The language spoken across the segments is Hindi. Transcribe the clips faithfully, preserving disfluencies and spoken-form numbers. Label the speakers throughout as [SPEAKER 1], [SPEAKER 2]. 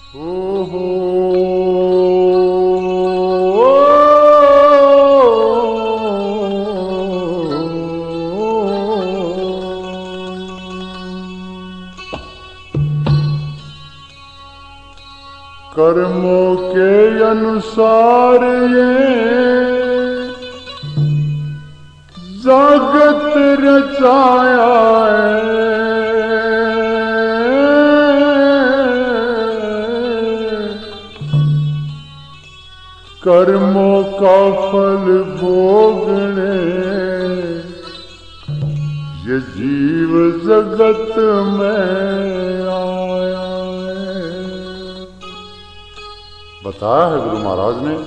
[SPEAKER 1] कर्मों के अनुसार ये जगत रचाया है, कर्मों का फल भोगने ये जीव जगत में आया है। बताया है गुरु महाराज ने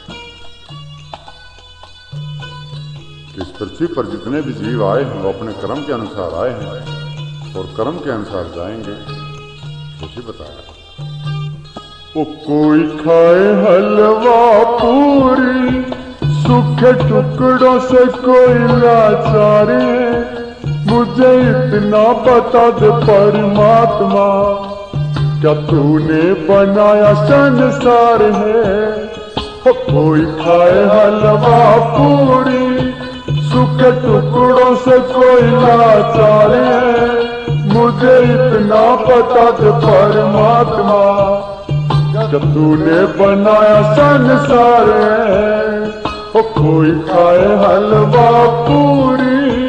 [SPEAKER 1] कि इस पृथ्वी पर जितने भी जीव आए हैं वो अपने कर्म के अनुसार आए हैं और कर्म के अनुसार जाएंगे। कैसे बताया? वो कोई खाए हलवा पूरी सूखे टुकड़ों से कोई लाचार है, मुझे इतना बता दे परमात्मा क्या तूने बनाया संसार है। वो कोई खाए हलवा पूरी सूखे टुकड़ों से कोई लाचार है, मुझे इतना बता दे परमात्मा क्या तूने बनाया संसार है। वो कोई खाए हलवा पूरी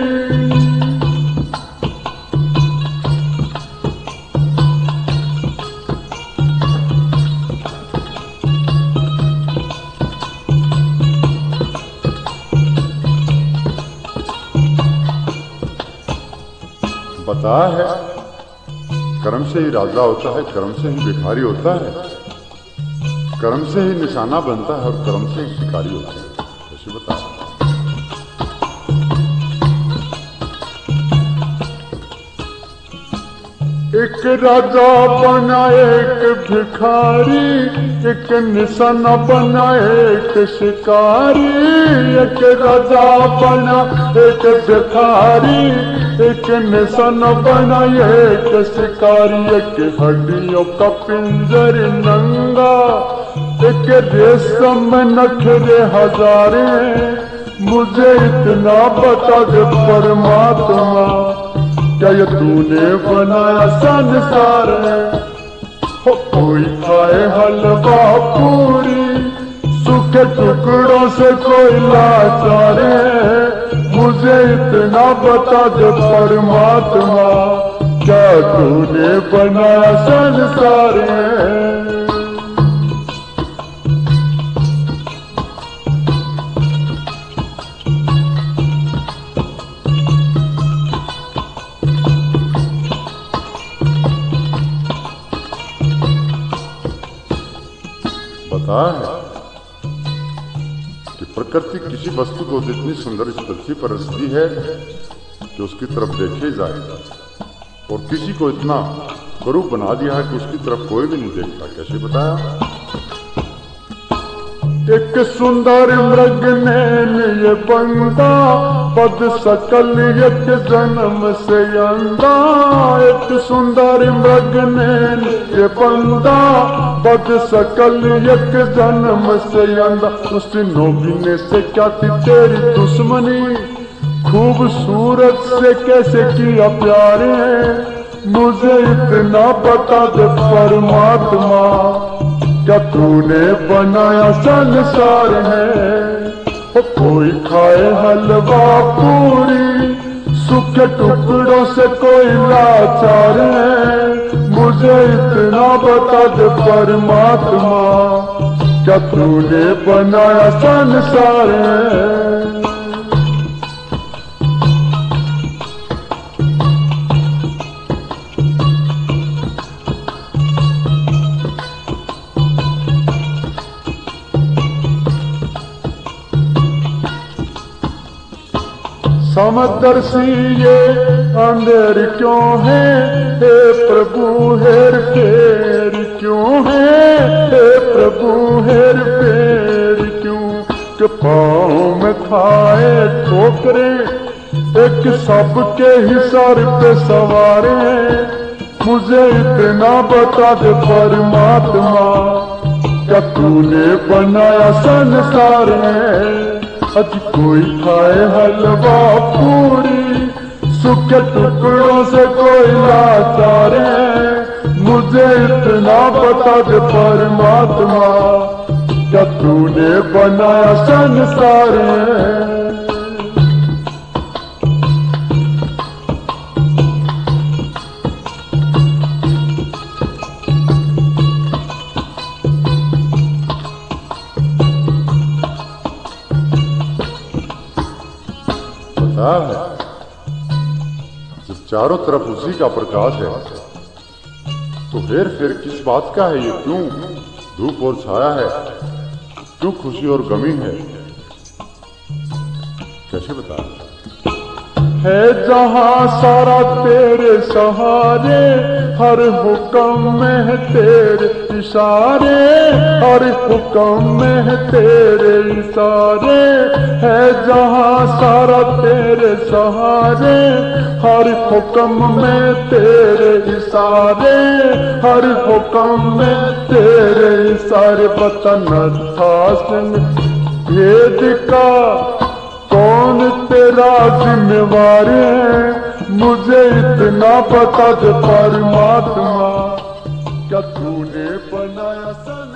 [SPEAKER 1] बताया है कर्म से ही राजा होता है, कर्म से ही भिखारी होता है, कर्म से ही निशाना बनता है और कर्म से ही शिकारी होता है। कैसे बताया? एक राजा बना एक भिखारी, एक निशाना बना एक शिकारी। एक राजा बना एक भिखारी, एक निशाना बना एक शिकारी। एक हड्डियों का पिंजर नंगा, एक रेशम नखरे हजारे, मुझे इतना बता दे परमात्मा क्या ये तूने बनाया संसार है। हो कोई खाए हलवा पूरी सूखे टुकड़ों से कोई लाचार है, मुझे इतना बता दे परमात्मा क्या तूने बनाया संसार है। बताया है कि प्रकृति किसी वस्तु को जितनी सुंदर इस पृथ्वी पर रचती है कि उसकी तरफ देखे जाएगा, और किसी को इतना करूप बना दिया है कि उसकी तरफ कोई भी नहीं देखता। कैसे बताया? एक सुंदर मृग नैन ये बंदा, बद सकल एक जन्म से अंधा। एक सुंदर मृग नैन ये बंदा, बद सकल एक जन्म से अंधा। उस नौगिने से क्या थी तेरी दुश्मनी, खूबसूरत से कैसे किया प्यारे, मुझे इतना बता दे परमात्मा क्या तूने बनाया संसार है। वो कोई खाए हलवा पूरी सूखे टुकड़ों से कोई लाचार है, मुझे इतना बता दे परमात्मा क्या तूने बनाया संसार है। समदर्शी ये अंधेर क्यों है, हे प्रभु हेर फेर क्यों है, हे प्रभु हेर फेर क्यों। के पाँव में खाए ठोकरे, एक सबके ही सर पे सवारे, मुझे इतना बता दे परमात्मा, क्या तूने बनाया संसार में, आज कोई खाए हलवा पूरी, सूखे टुकड़ों से कोई लाचार है। मुझे इतना बता दे परमात्मा, क्या तूने बनाया संसार में। है जब चारों तरफ उसी का प्रकाश है, तो हेर फेर किस बात का है ये, क्यों धूप और छाया है, क्यों खुशी और गमी है, कैसे बता है। जहां सारा तेरे सहारे, हर हुक्म में है तेरे इशारे, हर हुक्म में है तेरे इशारे, है जहां सारा तेरे सहारे, हर हुक्म में तेरे इशारे, हर हुक्म में तेरे इशारे। पता न था सिंह भेद का कौन तेरा जिम्मेवार है, मुझे इतना बता दे परमात्मा, क्या तूने बनाया सन